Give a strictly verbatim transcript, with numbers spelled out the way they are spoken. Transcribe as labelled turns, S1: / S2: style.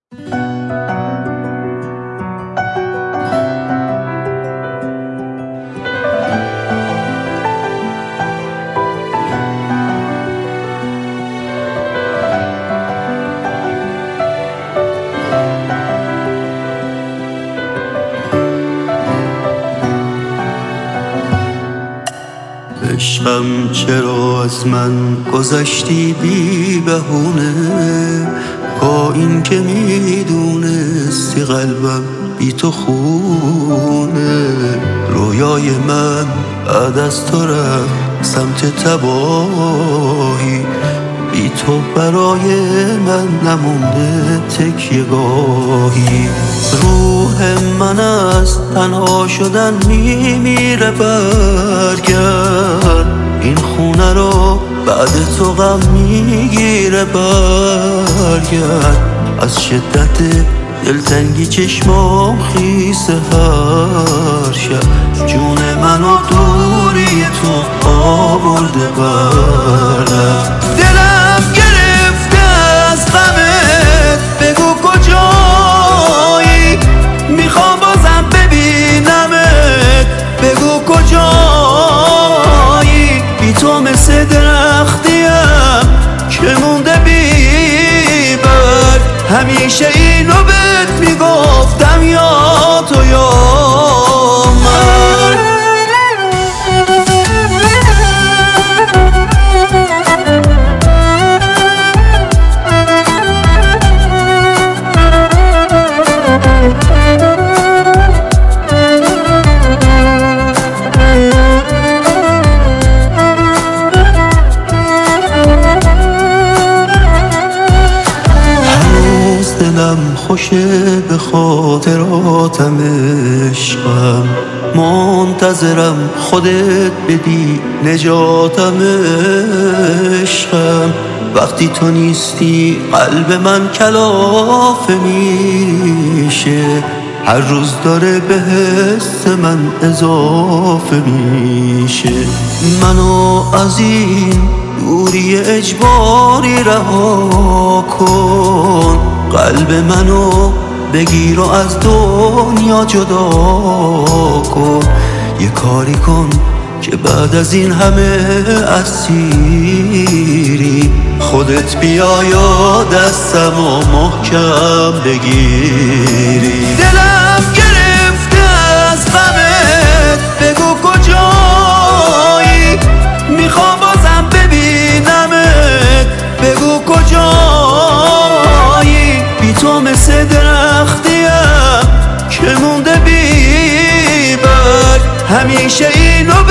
S1: عشقم چرا از من گذشتی بی بهونه، با این که میدونستی قلبم بی تو خونه. رویای من بعد از تو رفت سمت تباهی، بی تو برای من نمونده تکیه گاهی. روح من از تنها شدن میمیره، برگرد این خونه رو بعد تو غم میگیره. برگرد از شدت دلتنگی چشمام خیسه هر شب، جون منو دوری تو آورده برد. دلم گرفته از غمت، بگو کجایی، میخوام بازم ببینمت، بگو کجایی. بی تو مثل درختیم که مونده بی برگ، همیشه اینو بهت میگفتم یا تو یا من. دلم خوشه به خاطراتم عشقم، منتظرم خودت بدی نجاتم عشقم. وقتی تو نیستی قلب من کلافه میشه، هر روز داره به حس من اضافه میشه. منو از این دوری اجباری رها کن، قلب منو بگیر و از دنیا جدا کن. یه کاری کن که بعد از این همه اسیری، خودت بیا یا دستم و محکم بگیری. دلم گرفته از غمت، بگو کجایی، میخوام بازم ببینمت، بگو کجایی. بی تو مثل درختیم که مونده بی برگ، همیشه اینو